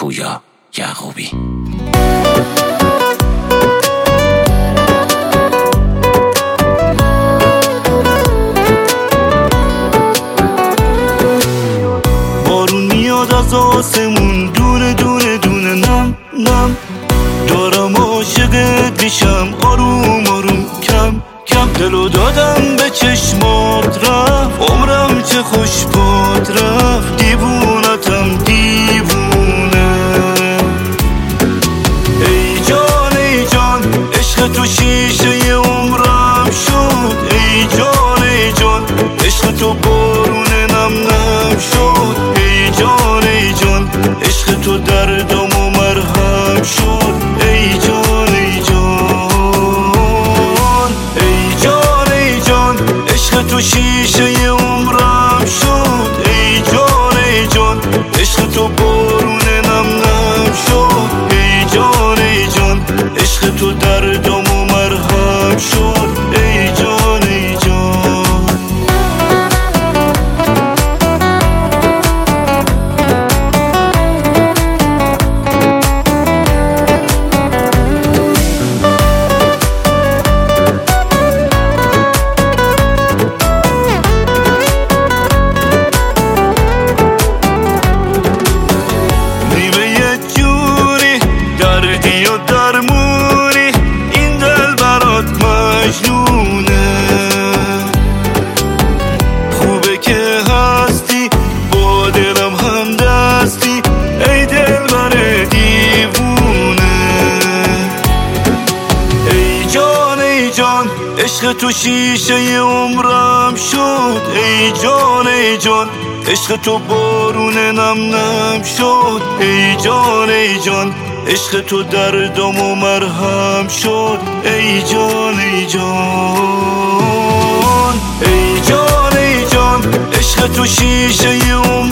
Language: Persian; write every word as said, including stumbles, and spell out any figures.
پویا یعقوبی. بارون میاد از آسمون دونه دونه دونه نم نم، دارم عاشقت میشم آروم آروم کم کم. دلو دادم به چشمات رفت عمرم چه خوش باد رفت، دیوونتم دیوونه. ای جان ای جان عشق تو شیشه عمرم شد، ای جان ای جان عشق تو بارون نم نم شد، ای جان ای جان عشق تو دردم و مرهم شد، ای جان ای جان. ای جان ای جان عشق تو شیشه عمرم شد، ای جان ای جان عشق تو بارون نم نم شد، ای جان ای جان عشق تو دردم و مرهم شد، ای جان ای جان. خوبه که هستی با دلم هم دستی، ای دلبر دیوونه. ای جان ای جان عشق تو شیشه عمرم شد، ای جان ای جان عشق تو بارون نم نم شد، ای جان ای جان عشق تو دردم و مرهم شد، ای جان ای جان. ای جان ای جان عشق تو شیشه عمرم